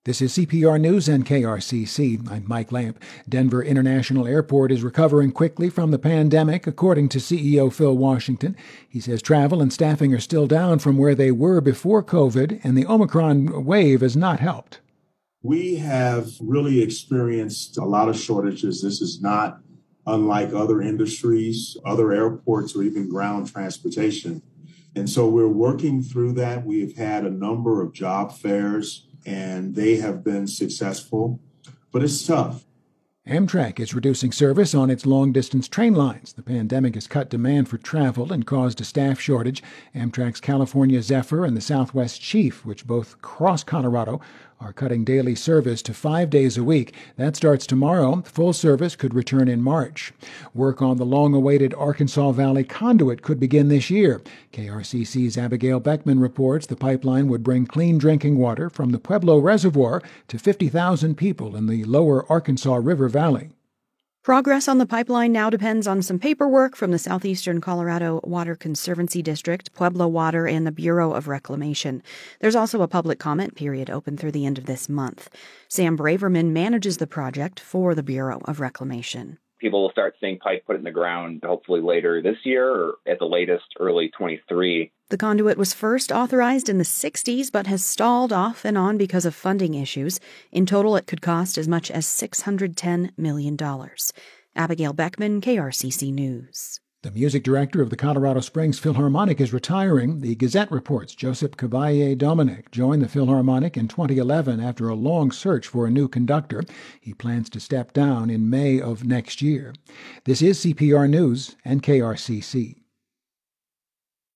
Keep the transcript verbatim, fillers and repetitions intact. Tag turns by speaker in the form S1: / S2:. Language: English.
S1: This is C P R News and K R C C. I'm Mike Lamp. Denver International Airport is recovering quickly from the pandemic, according to C E O Phil Washington. He says travel and staffing are still down from where they were before COVID, and the Omicron wave has not helped.
S2: We have really experienced a lot of shortages. This is not unlike other industries, other airports, or even ground transportation. And so we're working through that. We've had a number of job fairs, and they have been successful, but it's tough.
S1: Amtrak is reducing service on its long-distance train lines. The pandemic has cut demand for travel and caused a staff shortage. Amtrak's California Zephyr and the Southwest Chief, which both cross Colorado, are cutting daily service to five days a week. That starts tomorrow. Full service could return in March. Work on the long-awaited Arkansas Valley Conduit could begin this year. K R C C's Abigail Beckman reports the pipeline would bring clean drinking water from the Pueblo Reservoir to fifty thousand people in the lower Arkansas River Valley.
S3: Progress on the pipeline now depends on some paperwork from the Southeastern Colorado Water Conservancy District, Pueblo Water, and the Bureau of Reclamation. There's also a public comment period open through the end of this month. Sam Braverman manages the project for the Bureau of Reclamation.
S4: People will start seeing pipe put in the ground hopefully later this year or at the latest early twenty-three.
S3: The conduit was first authorized in the sixties but has stalled off and on because of funding issues. In total, it could cost as much as six hundred ten million dollars. Abigail Beckman, K R C C News.
S1: The music director of the Colorado Springs Philharmonic is retiring. The Gazette reports Joseph Caballé Dominic joined the Philharmonic in twenty eleven after a long search for a new conductor. He plans to step down in May of next year. This is C P R News and K R C C.